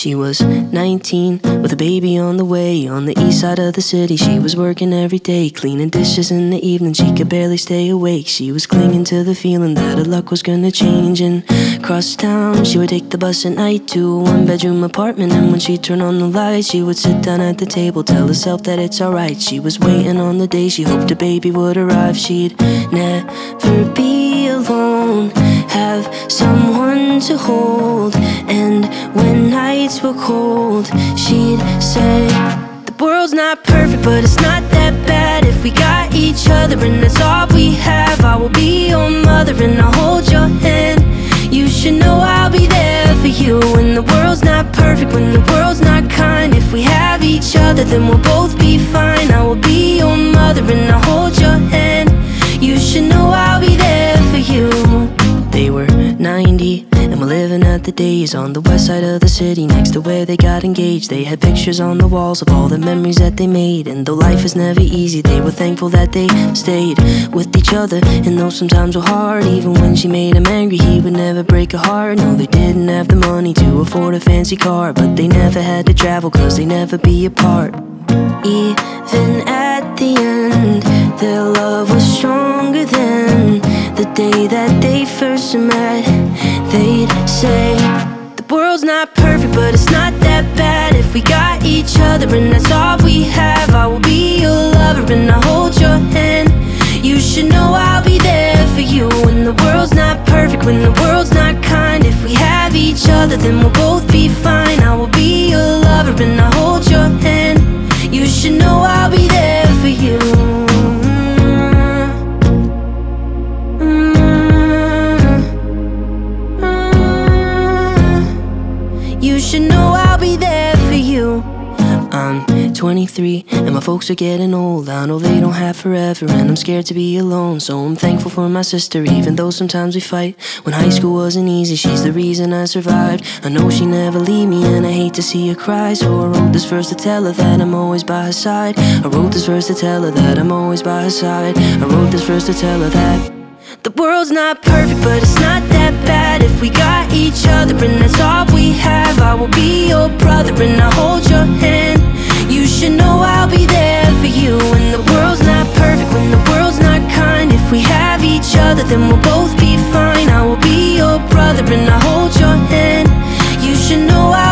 She was 19 with a baby on the way. On the east side of the city, she was working every day, cleaning dishes in the evening, she could barely stay awake. She was clinging to the feeling that her luck was gonna change. And across town, she would take the bus at night to a one-bedroom apartment. And when she'd turn on the lights, she would sit down at the table, tell herself that it's alright. She was waiting on the day she hoped her baby would arrive. She'd never be alone, have someone to hold. And when nights were cold, she'd say, the world's not perfect, but it's not that bad if we got each other, and that's all we have. I will be your mother and I'll hold your hand. You should know I'll be there for you when the world's not perfect, when the world's not kind. If we have each other, then we'll both be fine. I will be your mother and I'll hold your hand. You should know I'll be there for you. They were 90 and were living at the days on the west side of the city, next to where they got engaged. They had pictures on the walls of all the memories that they made. And though life is never easy, they were thankful that they stayed with each other. And though sometimes were hard, even when she made him angry, he would never break her heart. No, they didn't have the money to afford a fancy car, but they never had to travel, cause they never be apart. Even at the end, their love was stronger than the day that they first met. They'd say, the world's not perfect, but it's not that bad if we got each other, and that's all we have. I will be your lover and I'll hold your hand. You should know I'll be there for you when the world's not perfect, when the world's not kind. If we have each other, then we'll both be fine. I will be your lover and I'll hold your hand. You should know I'll be there for you. You should know I'll be there for you. I'm 23 and my folks are getting old. I know they don't have forever and I'm scared to be alone. So I'm thankful for my sister, even though sometimes we fight. When high school wasn't easy, she's the reason I survived. I know she never leave me and I hate to see her cry. So I wrote this verse to tell her that I'm always by her side. I wrote this verse to tell her that I'm always by her side. I wrote this verse to tell her that the world's not perfect, but it's not that bad if we got each other, and that's all we have. I will be your brother and I'll hold your hand. You should know I'll be there for you when the world's not perfect, when the world's not kind. If we have each other, then we'll both be fine. I will be your brother and I'll hold your hand. You should know